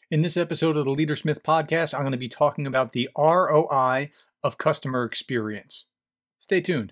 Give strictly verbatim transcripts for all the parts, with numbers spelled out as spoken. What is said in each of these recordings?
In this episode of the Leadersmith podcast, I'm going to be talking about the R O I of customer experience. Stay tuned.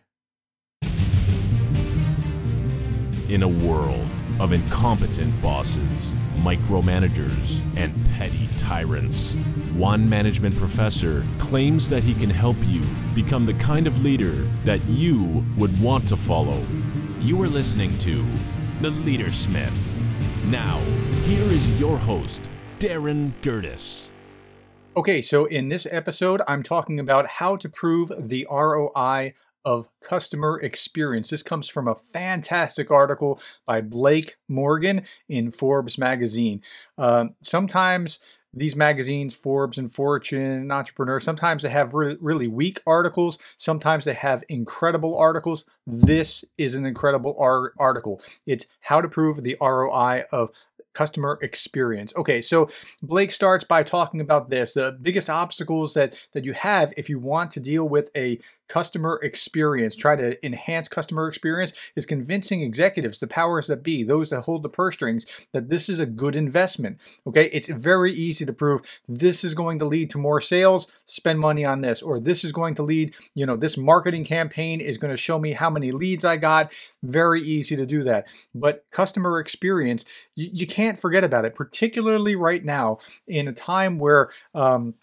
In a world of incompetent bosses, micromanagers, and petty tyrants, one management professor claims that he can help you become the kind of leader that you would want to follow. You are listening to The Leadersmith. Now, here is your host, Darren Gertis. Okay, so in this episode, I'm talking about how to prove the R O I of customer experience. This comes from a fantastic article by Blake Morgan in Forbes magazine. Um, sometimes these magazines, Forbes and Fortune, Entrepreneur, sometimes they have re- really weak articles. Sometimes they have incredible articles. This is an incredible ar- article. It's how to prove the R O I of customer experience. Okay, so Blake starts by talking about this. The biggest obstacles that, that you have if you want to deal with a customer experience, try to enhance customer experience, is convincing executives, the powers that be, those that hold the purse strings, that this is a good investment. Okay, it's very easy to prove this is going to lead to more sales, spend money on this, or this is going to lead, you know, this marketing campaign is going to show me how many leads I got. Very easy to do that. But customer experience, you, you can't forget about it, particularly right now in a time where, um,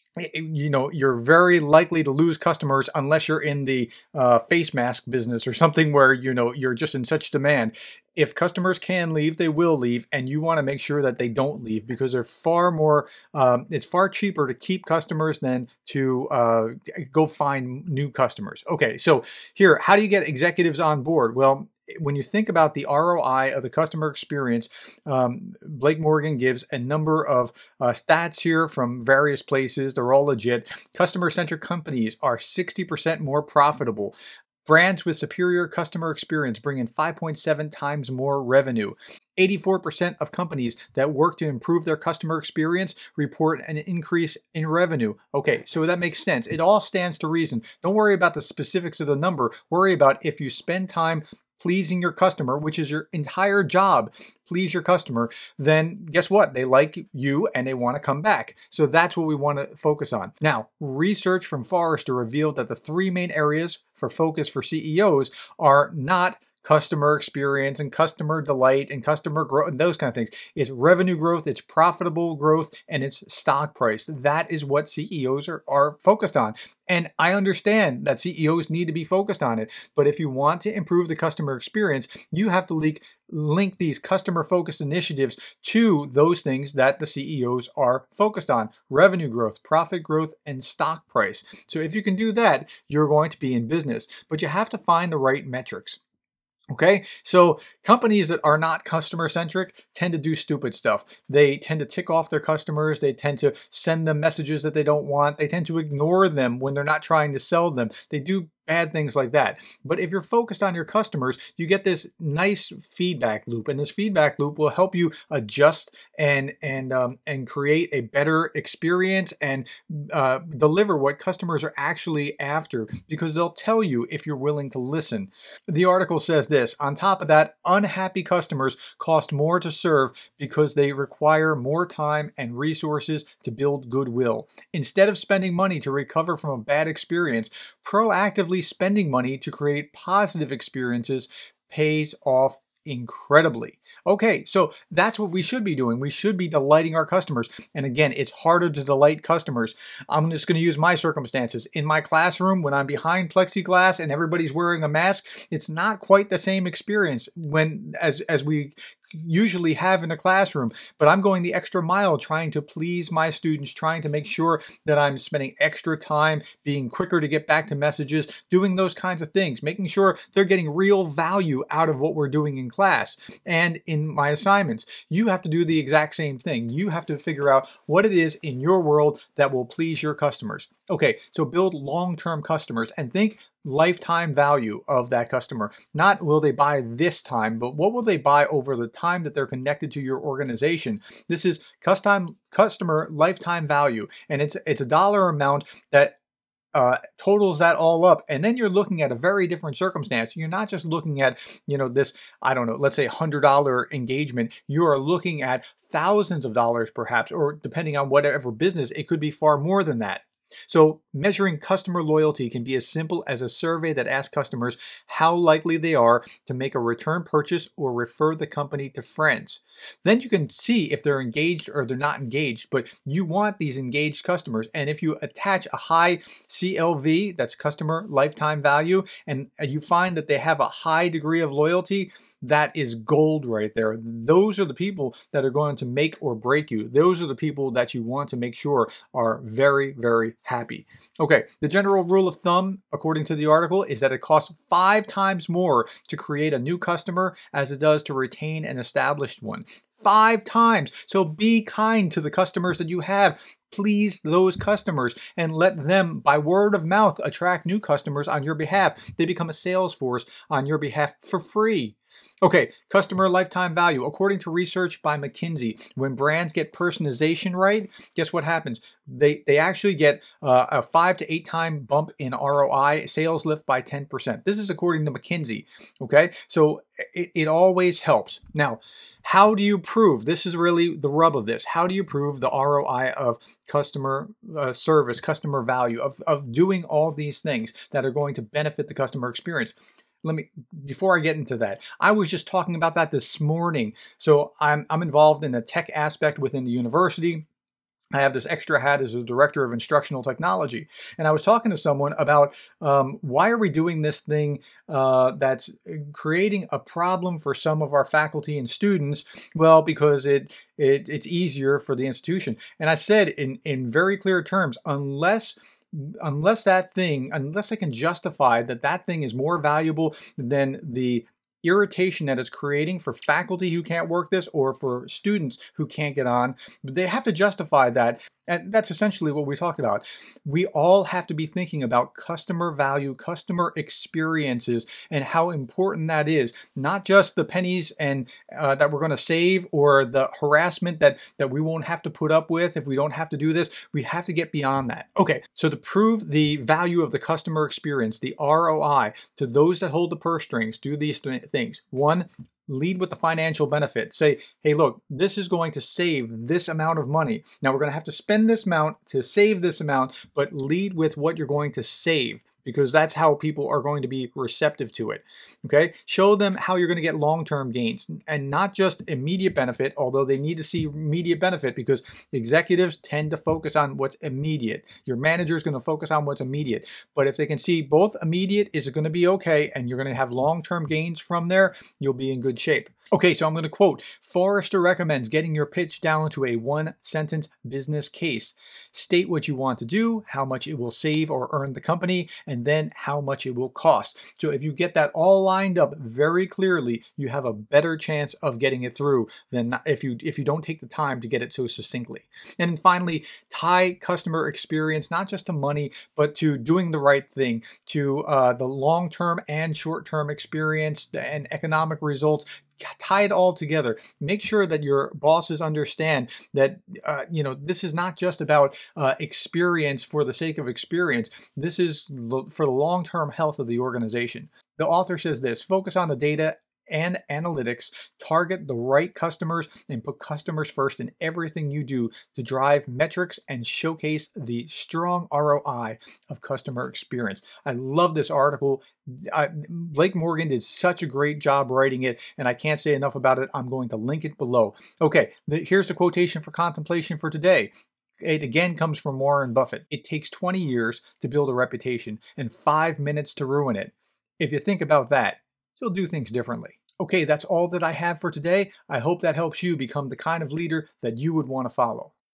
you know, you're very likely to lose customers unless you're in the uh, face mask business or something where, you know, you're just in such demand. If customers can leave, they will leave, and you want to make sure that they don't leave because they're far more, um, it's far cheaper to keep customers than to uh, go find new customers. Okay, so here, how do you get executives on board? Well, when you think about the R O I of the customer experience, um, Blake Morgan gives a number of uh, stats here from various places. They're all legit. Customer-centric companies are sixty percent more profitable. Brands with superior customer experience bring in five point seven times more revenue. eighty-four percent of companies that work to improve their customer experience report an increase in revenue. Okay, so that makes sense. It all stands to reason. Don't worry about the specifics of the number. Worry about if you spend time pleasing your customer, which is your entire job, please your customer, then guess what? They like you and they want to come back. So that's what we want to focus on. Now, research from Forrester revealed that the three main areas for focus for C E Os are not customer experience and customer delight and customer growth and those kind of things. It's revenue growth, it's profitable growth, and it's stock price. That is what C E Os are, are focused on. And I understand that C E Os need to be focused on it. But if you want to improve the customer experience, you have to link, link these customer-focused initiatives to those things that the C E Os are focused on. Revenue growth, profit growth, and stock price. So if you can do that, you're going to be in business. But you have to find the right metrics. Okay, so companies that are not customer centric tend to do stupid stuff. They tend to tick off their customers. They tend to send them messages that they don't want. They tend to ignore them when they're not trying to sell them. They do bad things like that. But if you're focused on your customers, you get this nice feedback loop, and this feedback loop will help you adjust and and um, and create a better experience and uh, deliver what customers are actually after, because they'll tell you if you're willing to listen. The article says this: on top of that, unhappy customers cost more to serve because they require more time and resources to build goodwill. Instead of spending money to recover from a bad experience, proactively spending money to create positive experiences pays off incredibly. Okay, so that's what we should be doing. We should be delighting our customers. And again, it's harder to delight customers. I'm just going to use my circumstances. In my classroom, when I'm behind plexiglass and everybody's wearing a mask, it's not quite the same experience when as as we usually have in a classroom, but I'm going the extra mile trying to please my students, trying to make sure that I'm spending extra time, being quicker to get back to messages, doing those kinds of things, making sure they're getting real value out of what we're doing in class and in my assignments. You have to do the exact same thing. You have to figure out what it is in your world that will please your customers. Okay, so build long-term customers and think lifetime value of that customer. Not will they buy this time, but what will they buy over the time that they're connected to your organization. This is custom customer lifetime value, and it's it's a dollar amount that uh, totals that all up, and then you're looking at a very different circumstance. You're not just looking at, you know, this, I don't know, let's say one hundred dollar engagement. You are looking at thousands of dollars perhaps, or depending on whatever business, it could be far more than that. So measuring customer loyalty can be as simple as a survey that asks customers how likely they are to make a return purchase or refer the company to friends. Then you can see if they're engaged or they're not engaged, but you want these engaged customers. And if you attach a high C L V, that's customer lifetime value, and you find that they have a high degree of loyalty, that is gold right there. Those are the people that are going to make or break you. Those are the people that you want to make sure are very, very happy. Okay, the general rule of thumb, according to the article, is that it costs five times more to create a new customer as it does to retain an established one. Five times. So be kind to the customers that you have. Please those customers and let them, by word of mouth, attract new customers on your behalf. They become a sales force on your behalf for free. Okay, customer lifetime value. According to research by McKinsey, when brands get personalization right, guess what happens? They they actually get uh, a five to eight time bump in R O I, sales lift by ten percent. This is according to McKinsey. Okay, so it, it always helps. Now, how do you prove? This is really the rub of this. How do you prove the R O I of customer uh, service, customer value, of, of doing all these things that are going to benefit the customer experience? Let me, before I get into that, I was just talking about that this morning. So I'm, I'm involved in a tech aspect within the university. I have this extra hat as a director of instructional technology. And I was talking to someone about um, why are we doing this thing uh, that's creating a problem for some of our faculty and students? Well, because it, it it's easier for the institution. And I said in, in very clear terms, unless Unless that thing, unless I can justify that that thing is more valuable than the irritation that it's creating for faculty who can't work this or for students who can't get on, they have to justify that. And that's essentially what we talked about. We all have to be thinking about customer value, customer experiences, and how important that is. Not just the pennies and uh, that we're going to save, or the harassment that, that we won't have to put up with if we don't have to do this. We have to get beyond that. Okay, so to prove the value of the customer experience, the R O I, to those that hold the purse strings, do these th- things. One, lead with the financial benefit. Say, hey, look, this is going to save this amount of money. Now we're going to have to spend this amount to save this amount, but lead with what you're going to save, because that's how people are going to be receptive to it. Okay? Show them how you're going to get long-term gains and not just immediate benefit, although they need to see immediate benefit because executives tend to focus on what's immediate. Your manager is going to focus on what's immediate. But if they can see both immediate is going to be okay and you're going to have long-term gains from there, you'll be in good shape. Okay, so I'm going to quote, Forrester recommends getting your pitch down to a one-sentence business case. State what you want to do, how much it will save or earn the company, and then how much it will cost. So if you get that all lined up very clearly, you have a better chance of getting it through than if you if you don't take the time to get it so succinctly. And then finally, tie customer experience not just to money, but to doing the right thing, to uh, the long-term and short-term experience and economic results. Tie it all together. Make sure that your bosses understand that uh, you know this is not just about uh, experience for the sake of experience. This is lo- for the long-term health of the organization. The author says this: focus on the data and analytics, target the right customers, and put customers first in everything you do to drive metrics and showcase the strong R O I of customer experience. I love this article. I, Blake Morgan did such a great job writing it, and I can't say enough about it. I'm going to link it below. Okay, the, here's the quotation for contemplation for today. It again comes from Warren Buffett. It takes twenty years to build a reputation and five minutes to ruin it. If you think about that, you'll do things differently. Okay, that's all that I have for today. I hope that helps you become the kind of leader that you would want to follow.